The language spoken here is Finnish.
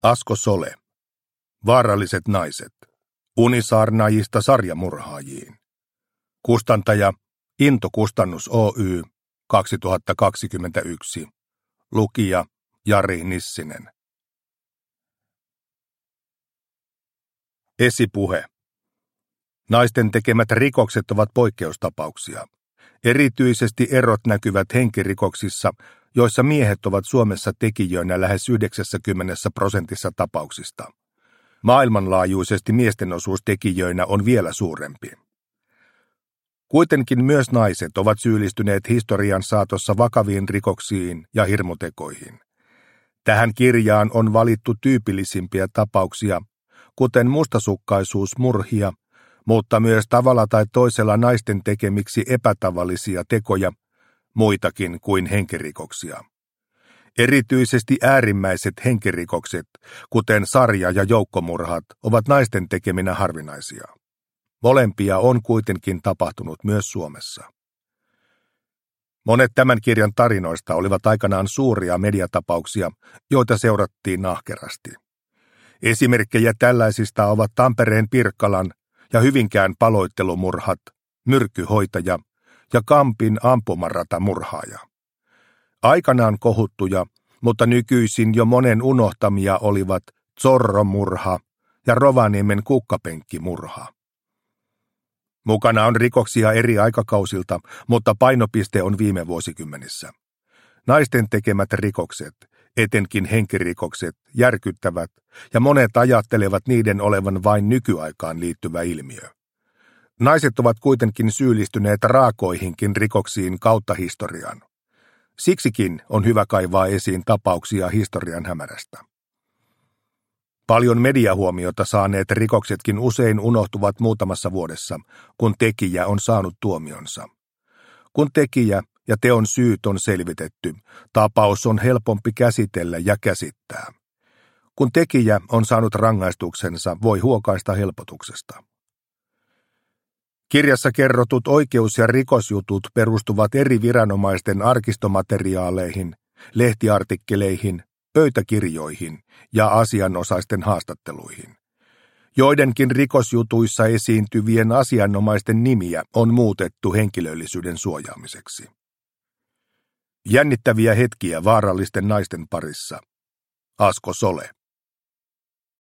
Asko Sole. Vaaralliset naiset. Unisaarnaajista sarjamurhaajiin. Kustantaja Into Kustannus Oy 2021. Lukija Jari Nissinen. Esipuhe. Naisten tekemät rikokset ovat poikkeustapauksia. Erityisesti erot näkyvät henkirikoksissa, joissa miehet ovat Suomessa tekijöinä lähes 90% tapauksista. Maailmanlaajuisesti miesten osuus tekijöinä on vielä suurempi. Kuitenkin myös naiset ovat syyllistyneet historian saatossa vakaviin rikoksiin ja hirmutekoihin. Tähän kirjaan on valittu tyypillisimpiä tapauksia, kuten mustasukkaisuusmurhia, mutta myös tavalla tai toisella naisten tekemiksi epätavallisia tekoja, muitakin kuin henkirikoksia. Erityisesti äärimmäiset henkirikokset, kuten sarja- ja joukkomurhat, ovat naisten tekeminä harvinaisia. Molempia on kuitenkin tapahtunut myös Suomessa. Monet tämän kirjan tarinoista olivat aikanaan suuria mediatapauksia, joita seurattiin nahkerasti. Esimerkkejä tällaisista ovat Tampereen Pirkkalan ja Hyvinkään paloittelumurhat, Myrkkyhoitaja ja Kampin ampumarata-murhaaja. Aikanaan kohuttuja, mutta nykyisin jo monen unohtamia olivat Zorro-murha ja Rovaniemen kukkapenkkimurha. Mukana on rikoksia eri aikakausilta, mutta painopiste on viime vuosikymmenissä. Naisten tekemät rikokset, etenkin henkirikokset, järkyttävät, ja monet ajattelevat niiden olevan vain nykyaikaan liittyvä ilmiö. Naiset ovat kuitenkin syyllistyneet raakoihinkin rikoksiin kautta historian. Siksikin on hyvä kaivaa esiin tapauksia historian hämärästä. Paljon mediahuomiota saaneet rikoksetkin usein unohtuvat muutamassa vuodessa, kun tekijä on saanut tuomionsa. Kun tekijä ja teon syyt on selvitetty, tapaus on helpompi käsitellä ja käsittää. Kun tekijä on saanut rangaistuksensa, voi huokaista helpotuksesta. Kirjassa kerrotut oikeus- ja rikosjutut perustuvat eri viranomaisten arkistomateriaaleihin, lehtiartikkeleihin, pöytäkirjoihin ja asianosaisten haastatteluihin. Joidenkin rikosjutuissa esiintyvien asianomaisten nimiä on muutettu henkilöllisyyden suojaamiseksi. Jännittäviä hetkiä vaarallisten naisten parissa. Asko Sole.